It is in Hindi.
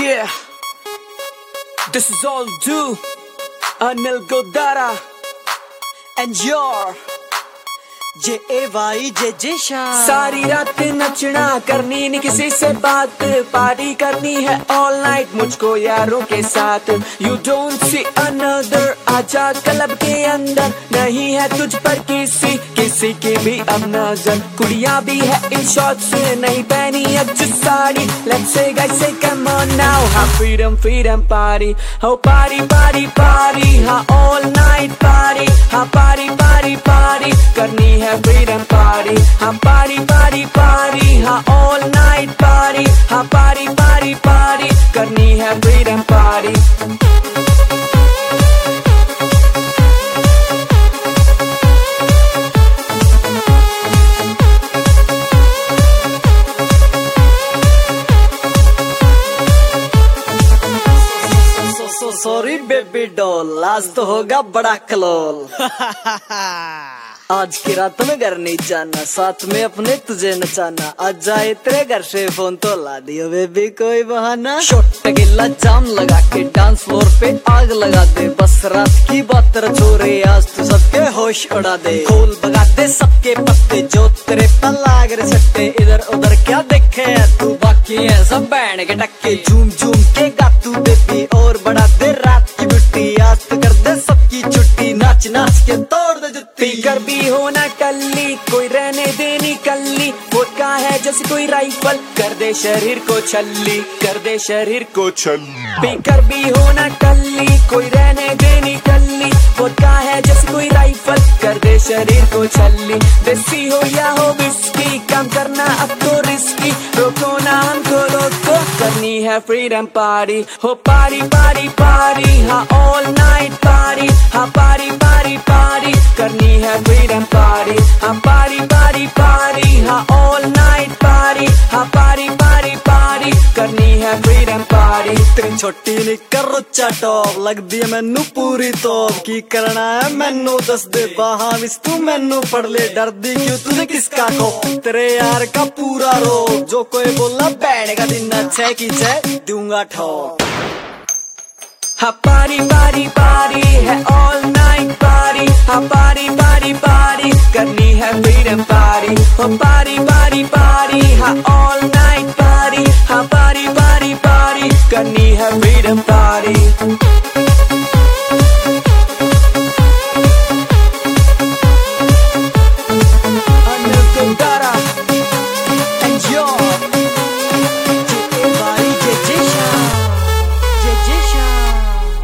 Yeah, this is all due Anil Godara and your JAY सारी रात नचना करनी नहीं किसी से बात, पार्टी करनी है all night मुझको यारों के साथ। You don't see another, आजा क्लब के अंदर, नहीं है तुझ पर किसी की भी अब नजर। कुड़ियाँ भी है इन शॉर्ट्स, नहीं पहनी अच्छी sari. Let's say guys say come on now, हाँ freedom party, हो party हाँ all night party, हाँ party करनी है freedom party, हाँ party हाँ all night party, हाँ party करनी है freedom party। Sorry baby doll, आज तो होगा बड़ा कलोल। आज की रात में घर नहीं जाना, साथ में अपने तुझे नचाना। आज जाए तेरे घर से फोन तो ला दियो बेबी कोई बहाना। शॉट गिल्ला जाम लगा के डांस फ्लोर पे आग लगा दे। बस रात की बात छोरे, आज तो सबके होश उड़ा दे। खोल भगा दे सबके पत्ते, जो तेरे पर लाग रहे सट्टे। इधर उधर क्या देखे है तू, बाकी है सब बैंड के टक्के। झूम के गा तू बेबी और बढ़ा दे रात की ब्यूटी। आज तो कर दे सबकी छुट्टी, नाच के तोड़ दे जुत्ती। पीकर भी हो ना कल्ली, कोई रहने देनी कल्ली। वोडका है जैसे कोई राइफल, कर दे शरीर को छल्ली, कर दे शरीर को छल्ली। पीकर भी हो ना कल्ली, कोई रहने देनी कल्ली। वोडका है जैसे कोई राइफल, कर दे शरीर को छल्ली। देसी हो या हो विस्की, काम करना अब तो रिस्की। रोको ना हमको रोको, करनी है फ्रीडम पार्टी, हो पारी हाँ ऑल नाइट पार्टी, हाँ पारी करनी है फ्रीडम पार्टी, हाँ पारी हाँ ऑल नाइट पार्टी, हाँ पारी करनी है फ्रीडम पार्टी। तेरी छोटी निकर रुच्चा टॉप लगदी है मैनू पूरी तोप। की करना है मैनू दस दे, बाहां विच तू मैनू पढ़ ले। डरदी क्यों तुझे किसका खौफ, तेरे यार का पूरा रोक। जो कोई बोला बैठ का दिन अच्छे की छे दूंगा ठोक। हाँ पारी है ऑल नाइट पारी, हाँ पारी करनी है फ्रीडम पारी, हो पारी हाँ ऑल नाइट पारी, हाँ पारी